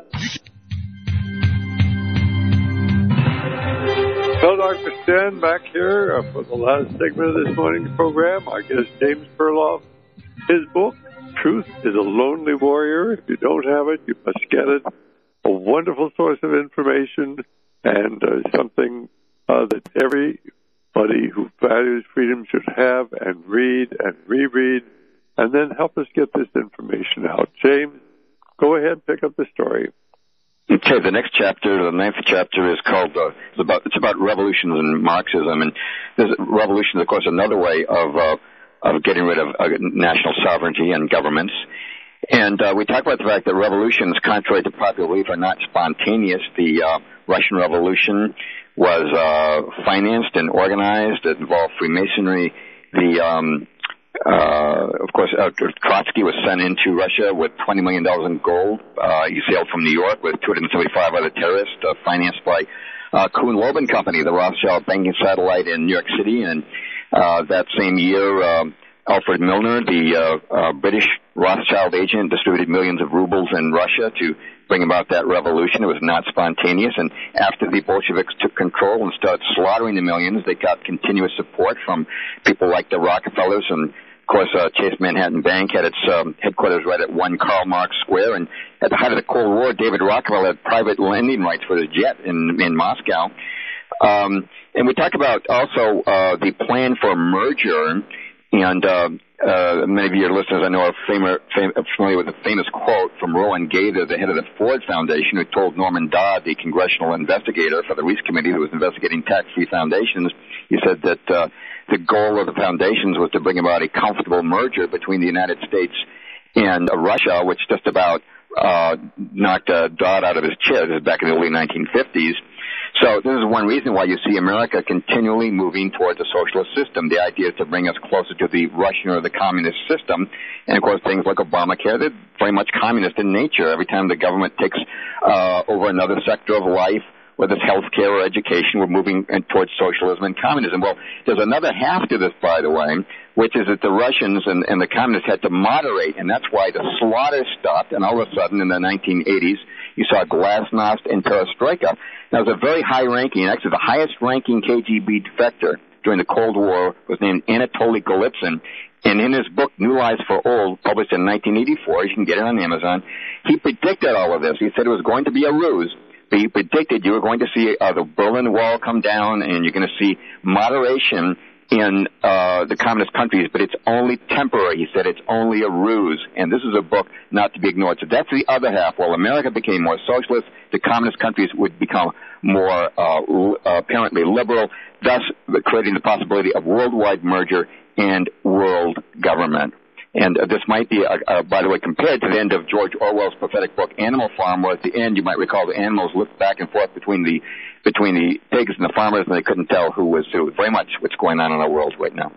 Well, Doctor Stan back here uh, for the last segment of this morning's program. Our guest, James Perloff. His book, Truth is a Lonely Warrior. If you don't have it, you must get it. A wonderful source of information and uh, something uh, that every everybody who values freedom should have and read and reread, and then help us get this information out. James, go ahead and pick up the story. Okay, the next chapter, the ninth chapter, is called, uh, it's about, it's about revolutions and Marxism, and this revolution is, of course, another way of, uh, of getting rid of uh, national sovereignty and governments. And, uh, we talk about the fact that revolutions, contrary to popular belief, are not spontaneous. The, uh, Russian Revolution was, uh, financed and organized. It involved Freemasonry. The, um, Uh, of course, uh, Trotsky was sent into Russia with twenty million dollars in gold. Uh, he sailed from New York with two hundred seventy-five other terrorists, uh, financed by uh, Kuhn-Loeb and Company, the Rothschild banking satellite in New York City. And uh, that same year, uh, Alfred Milner, the uh, uh, British Rothschild agent, distributed millions of rubles in Russia to bring about that revolution. It was not spontaneous. And after the Bolsheviks took control and started slaughtering the millions, they got continuous support from people like the Rockefellers. And, of course, uh, Chase Manhattan Bank had its um, headquarters right at one Karl Marx Square. And at the height of the Cold War, David Rockefeller had private landing rights for his jet in, in Moscow. Um, and we talk about also uh, the plan for a merger. And uh, uh, many of your listeners, I know, are famous, fam- familiar with the famous quote from Rowan Gaither, the head of the Ford Foundation, who told Norman Dodd, the congressional investigator for the Reese Committee that was investigating tax-free foundations, he said that uh, the goal of the foundations was to bring about a comfortable merger between the United States and uh, Russia, which just about uh, knocked uh, Dodd out of his chair. This is back in the early nineteen fifties. So this is one reason why you see America continually moving towards a socialist system. The idea is to bring us closer to the Russian or the communist system. And, of course, things like Obamacare, they're very much communist in nature. Every time the government takes uh, over another sector of life, whether it's health care or education, we're moving towards socialism and communism. Well, there's another half to this, by the way, which is that the Russians and, and the communists had to moderate, and that's why the slaughter stopped. And all of a sudden, in the nineteen eighties, you saw glasnost and perestroika. Now, there's a very high-ranking, actually the highest-ranking K G B defector during the Cold War was named Anatoly Golitsyn. And in his book, New Lies for Old, published in nineteen eighty-four, you can get it on Amazon, he predicted all of this. He said it was going to be a ruse. But he predicted you were going to see uh, the Berlin Wall come down, and you're going to see moderation in uh, the communist countries, but it's only temporary. He said it's only a ruse, and this is a book not to be ignored. So that's the other half. While America became more socialist, the communist countries would become more uh, l- apparently liberal, thus creating the possibility of worldwide merger and world government. And uh, this might be, uh, uh, by the way, compared to the end of George Orwell's prophetic book, Animal Farm, where at the end, you might recall, the animals looked back and forth between the between the pigs and the farmers, and they couldn't tell who was who. Very much what's going on in our world right now.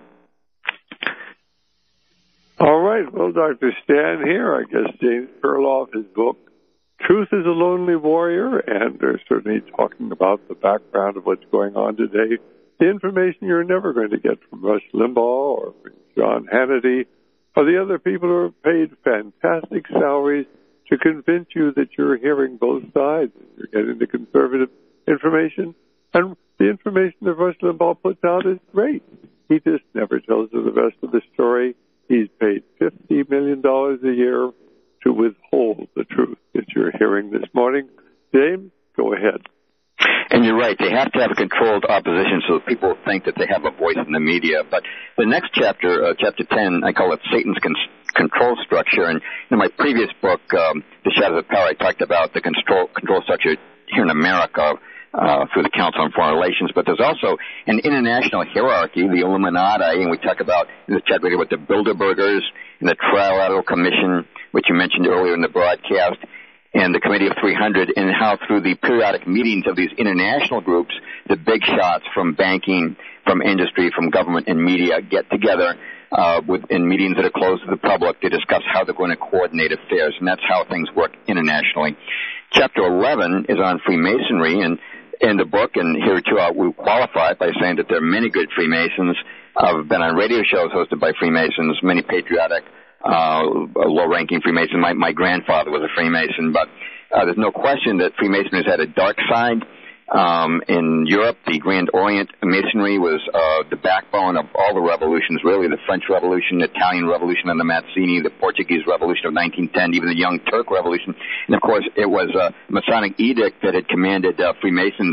All right. Well, Doctor Stan here, I guess James Perloff, his book, Truth is a Lonely Warrior, and they're certainly talking about the background of what's going on today. The information you're never going to get from Rush Limbaugh or from John Hannity, or the other people who are paid fantastic salaries to convince you that you're hearing both sides. You're getting the conservative information. And the information that Rush Limbaugh puts out is great. He just never tells you the rest of the story. He's paid fifty million dollars a year to withhold the truth that you're hearing this morning. James, go ahead. And you're right. They have to have a controlled opposition so that people think that they have a voice in the media. But the next chapter, uh, chapter ten, I call it Satan's con- control structure. And in my previous book, um, The Shadows of Power, I talked about the control, control structure here in America uh, through the Council on Foreign Relations. But there's also an international hierarchy, the Illuminati, and we talk about in this chapter about the Bilderbergers and the Trilateral Commission, which you mentioned earlier in the broadcast, and the Committee of three hundred, and how through the periodic meetings of these international groups, the big shots from banking, from industry, from government and media get together uh, with, in meetings that are closed to the public to discuss how they're going to coordinate affairs, and that's how things work internationally. Chapter eleven is on Freemasonry, and in the book, and here too I will qualify it by saying that there are many good Freemasons. I've been on radio shows hosted by Freemasons, many patriotic Uh, low-ranking Freemason. My, my grandfather was a Freemason, but uh, there's no question that Freemasonry has had a dark side. Um, in Europe, the Grand Orient Masonry was uh, the backbone of all the revolutions, really, the French Revolution, the Italian Revolution under Mazzini, the Portuguese Revolution of nineteen ten, even the Young Turk Revolution. And, of course, it was a Masonic edict that had commanded uh, Freemasons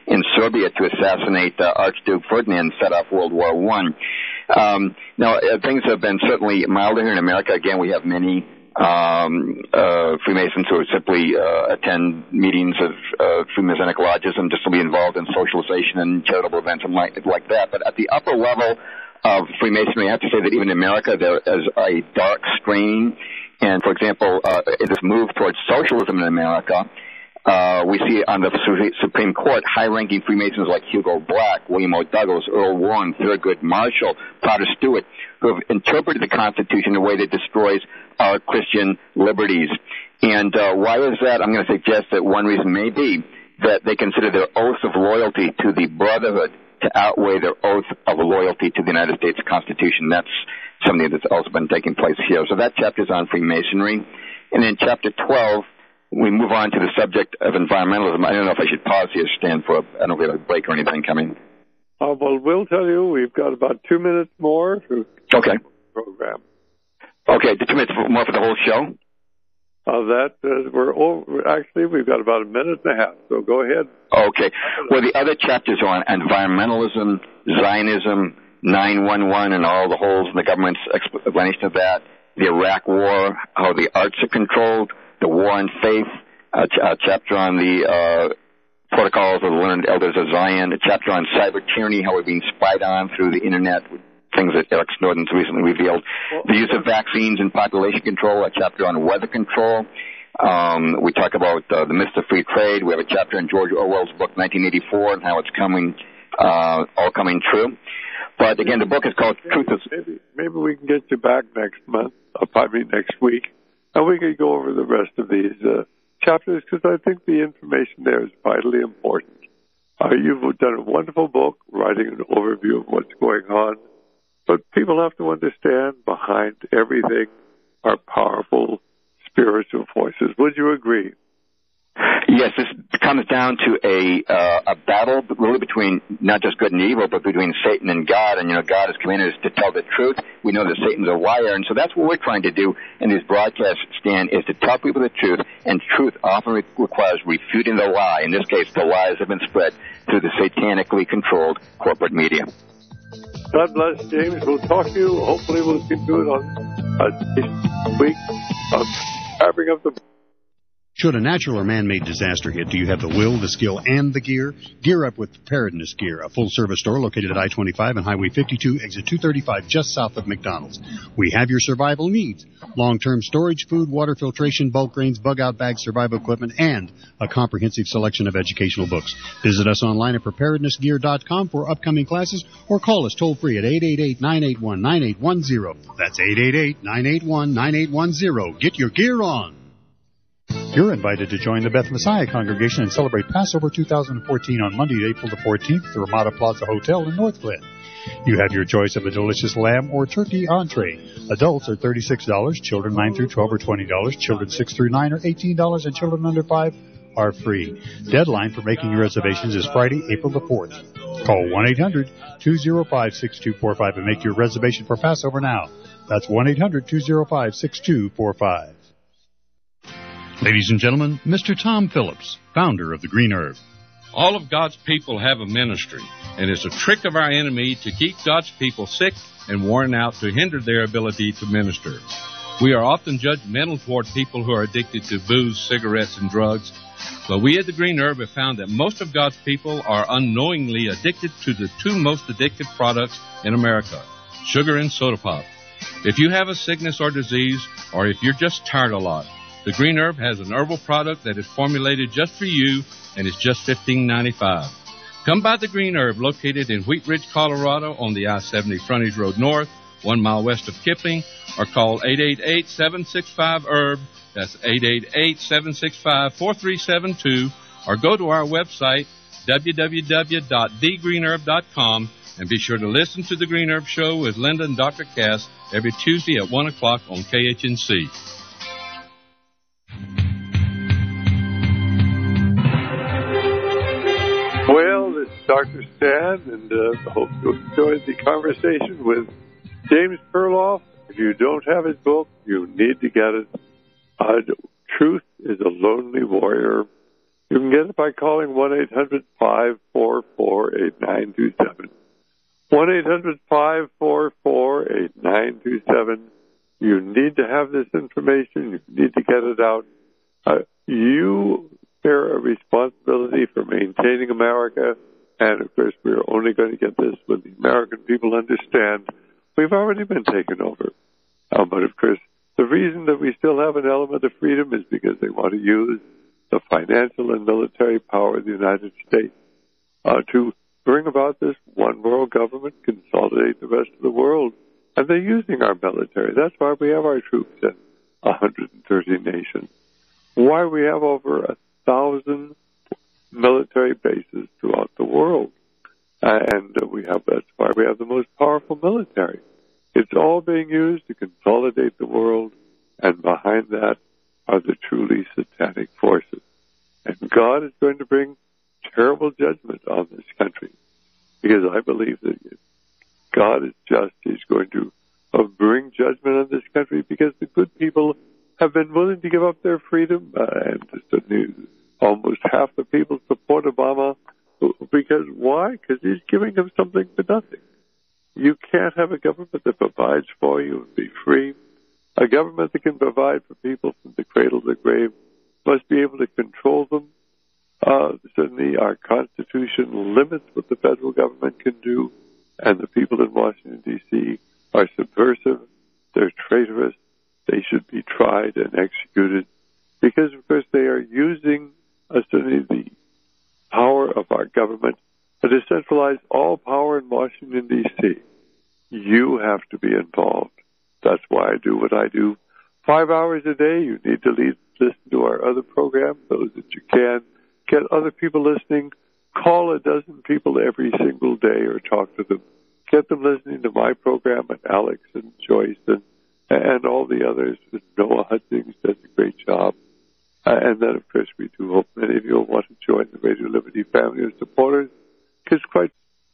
in Serbia to assassinate uh, Archduke Ferdinand, set off World War One. Um, now, uh, things have been certainly milder here in America. Again, we have many um, uh, Freemasons who simply uh, attend meetings of uh, Freemasonic lodges and just to be involved in socialization and charitable events and like, like that. But at the upper level of Freemasonry, I have to say that even in America, there is a dark strain. And, for example, uh, this move towards socialism in America, Uh, we see on the Supreme Court high-ranking Freemasons like Hugo Black, William O. Douglas, Earl Warren, Thurgood Marshall, Potter Stewart, who have interpreted the Constitution in a way that destroys our Christian liberties. And uh, why is that? I'm going to suggest that one reason may be that they consider their oath of loyalty to the Brotherhood to outweigh their oath of loyalty to the United States Constitution. That's something that's also been taking place here. So that chapter is on Freemasonry. And in chapter twelve, we move on to the subject of environmentalism. I don't know if I should pause here, Stan, for a, I don't know if we have a break or anything coming. Uh, well, we'll tell you we've got about two minutes more to okay. the program. Okay, two minutes more for the whole show? Uh, that, uh, we're over, actually, we've got about a minute and a half, so go ahead. Okay. Well, the other chapters are on environmentalism, Zionism, nine one one, and all the holes in the government's explanation of that, the Iraq War, how the arts are controlled, the War on Faith, a, ch- a chapter on the uh, protocols of the learned elders of Zion, a chapter on cyber tyranny, how we're being spied on through the internet, things that Eric Snowden's recently revealed, well, the use of vaccines and population control, a chapter on weather control. Um, we talk about uh, the myths of free trade. We have a chapter in George Orwell's book, nineteen eighty-four, and how it's coming, uh, all coming true. But again, the book is called maybe, Truth is... Maybe, maybe we can get you back next month, or probably next week, and we can go over the rest of these uh, chapters, because I think the information there is vitally important. Uh, you've done a wonderful book writing an overview of what's going on, but people have to understand behind everything are powerful spiritual forces. Would you agree? Yes, this comes down to a uh, a battle really between not just good and evil, but between Satan and God. And, you know, God has commanded us to tell the truth. We know that Satan's a liar, and so that's what we're trying to do in these broadcasts, Stan, is to tell people the truth, and truth often re- requires refuting the lie. In this case, the lies have been spread through the satanically controlled corporate media. God bless, James. We'll talk to you. Hopefully we'll keep doing it on uh, this week of wrapping up the... Should a natural or man-made disaster hit, do you have the will, the skill, and the gear? Gear up with Preparedness Gear, a full-service store located at I twenty-five and Highway fifty-two, exit two thirty-five, just south of McDonald's. We have your survival needs: long-term storage, food, water filtration, bulk grains, bug-out bags, survival equipment, and a comprehensive selection of educational books. Visit us online at preparedness gear dot com for upcoming classes, or call us toll-free at eight eight eight, nine eight one, nine eight one zero. That's eight eight eight, nine eight one, nine eight one zero. Get your gear on! You're invited to join the Beth Messiah congregation and celebrate Passover two thousand fourteen on Monday, April the fourteenth at the Ramada Plaza Hotel in North Glen. You have your choice of a delicious lamb or turkey entree. Adults are thirty-six dollars, children nine through twelve are twenty dollars, children six through nine are eighteen dollars, and children under five are free. Deadline for making your reservations is Friday, April the fourth. Call one eight hundred, two oh five, six two four five and make your reservation for Passover now. That's one eight hundred, two oh five, six two four five. Ladies and gentlemen, Mister Tom Phillips, founder of the Green Herb. All of God's people have a ministry, and it's a trick of our enemy to keep God's people sick and worn out to hinder their ability to minister. We are often judgmental toward people who are addicted to booze, cigarettes, and drugs, but we at the Green Herb have found that most of God's people are unknowingly addicted to the two most addictive products in America, sugar and soda pop. If you have a sickness or disease, or if you're just tired a lot, the Green Herb has an herbal product that is formulated just for you, and it's just fifteen ninety-five. Come by the Green Herb, located in Wheat Ridge, Colorado, on the I seventy Frontage Road North, one mile west of Kipling, or call eight eight eight, seven six five, herb. That's eight eight eight, seven six five, four three seven two, or go to our website, w w w dot the green herb dot com, and be sure to listen to the Green Herb Show with Linda and Doctor Cass every Tuesday at one o'clock on K H N C. Well, this is Doctor Stan, and uh, I hope you enjoyed the conversation with James Perloff. If you don't have his book, you need to get it. Uh, Truth is a Lonely Warrior. You can get it by calling one eight hundred five four four eight nine two seven. one eight hundred five four four eight nine two seven. You need to have this information. You need to get it out. Uh, you bear a responsibility for maintaining America. And, of course, we're only going to get this when the American people understand we've already been taken over. Uh, but, of course, the reason that we still have an element of freedom is because they want to use the financial and military power of the United States uh, to bring about this one world government, consolidate the rest of the world. And they're using our military. That's why we have our troops in one hundred thirty nations. Why we have over a thousand military bases throughout the world. Uh, and uh, we have that's why we have the most powerful military. It's all being used to consolidate the world, and behind that are the truly satanic forces. And God is going to bring terrible judgment on this country, because I believe that God is just. He's going to uh, bring judgment on this country because the good people have been willing to give up their freedom, uh, and just a new, almost half the people support Obama. Because why? Because he's giving them something for nothing. You can't have a government that provides for you and be free. A government that can provide for people from the cradle to the grave must be able to control them. Uh, certainly our Constitution limits what the federal government can do, and the people in Washington, D C are subversive. They're traitorous. They should be tried and executed because, of course, they are using uh, certainly the power of our government to centralize all power in Washington, D C You have to be involved. That's why I do what I do. Five hours a day, you need to lead, listen to our other programs, those that you can. Get other people listening. Call a dozen people every single day or talk to them. Get them listening to my program and Alex and Joyce and, and all the others. Noah Hutchings does a great job. Uh, and then, of course, we do hope many of you will want to join the Radio Liberty family of supporters. Cause quite,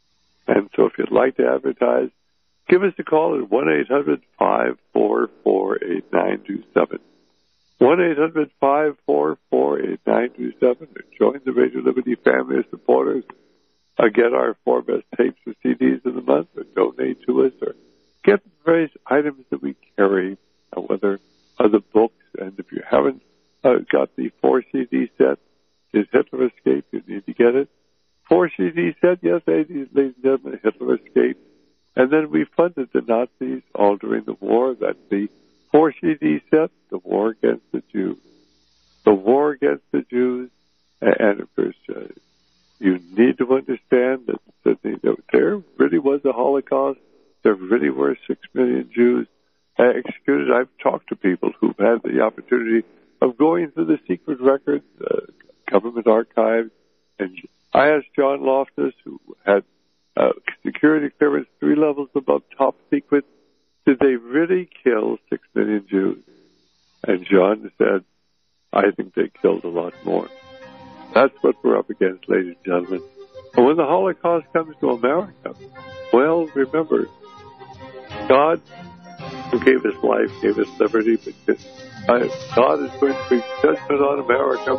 and so if you'd like to advertise, give us a call at one eight hundred five four four eight nine two seven. one eight hundred five four four eight nine two seven. Or join the Radio Liberty family of supporters. Uh, get our four best tapes or C Ds of the month, or donate to us, or get the various items that we carry, uh, whether uh, the books, and if you haven't uh, got the four C D set, is Hitler Escape, you need to get it. Four C D set, yes, ladies and gentlemen, Hitler Escape. And then we funded the Nazis all during the war. That's the four C D set, The War Against the Jews. The War Against the Jews. And, of course, uh, you need to understand that, that there really was a Holocaust. There really were six million Jews uh, executed. I've talked to people who've had the opportunity of going through the secret records, uh, government archives. And I asked John Loftus, who had uh, security clearance three levels above top secret, did they really kill six million Jews? And John said, I think they killed a lot more. That's what we're up against, ladies and gentlemen. And when the Holocaust comes to America, well, remember, God, who gave us life, gave us liberty, but uh, God is going to bring judgment on America.